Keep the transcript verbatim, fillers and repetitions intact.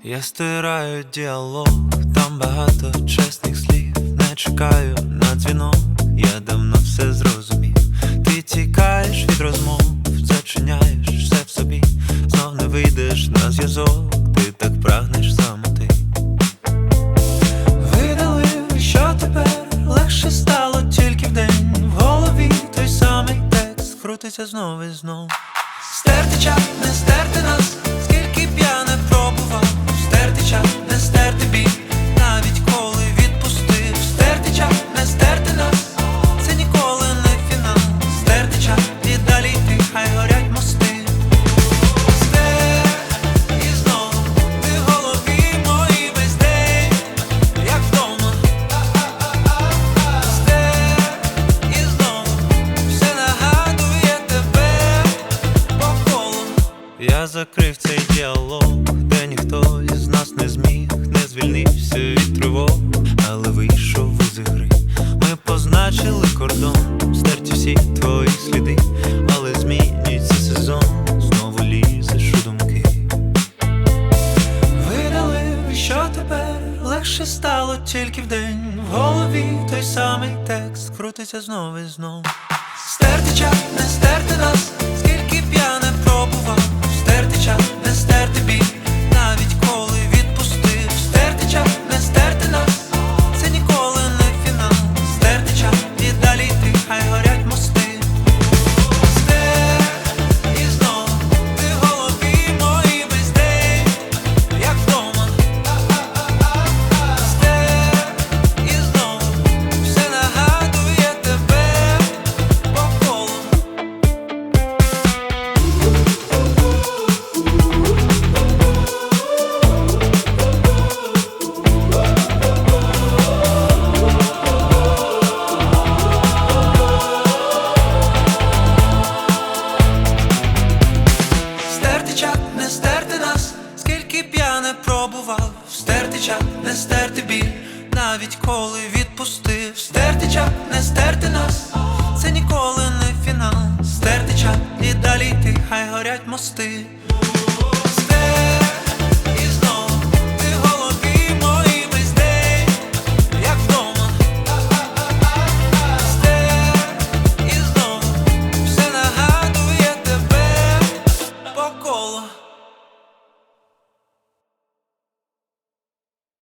Я стираю діалог, там багато чесних слів. Не чекаю на дзвінок, я давно все зрозумів. Ти тікаєш від розмов, зачиняєш все в собі. Знов не вийдеш на зв'язок, ти так прагнеш самоти. Видалив, що тепер легше стало тільки вдень. В голові той самий текст крутиться знов і знов. Стерти чат, не стерти нас, скільки б я не пробував. Стерти чат, не стерти біль, навіть коли відпустив. Стерти чат, не стерти нас, це ніколи не фінал. Стерти чат і далі йти, хай горять мости. Стер і знову ти в голові моїй весь день, як вдома. Стер і знову все нагадує тебе по колу. Я закрив цей діалог, де ніхто із нас не зміг, не звільнився від тривог, але вийшов із ігри. Ми позначили кордон, стерті всі твої сліди, але змінюється сезон, знову лізеш у думки. Видалив, що тепер легше стало тільки вдень. В голові той самий текст крутиться знов і знов. Стерти чат, не стерти нас, скільки б я не пробував. Стерти чат, не стерти біль, навіть коли відпустив. Стерти чат, не стерти нас, це ніколи не фінал. Стерти чат і далі йти, хай горять мости. Стер і знову ти в голові моїй весь день, як вдома. Стер і знову все нагадує тебе по колу. Стерти чат, не стерти нас, скільки б я не пробував. Стерти чат, не стерти біль, навіть коли відпустив. Стерти чат, не стерти нас, це ніколи не фінал. Стерти чат і далі йти, хай горять мости.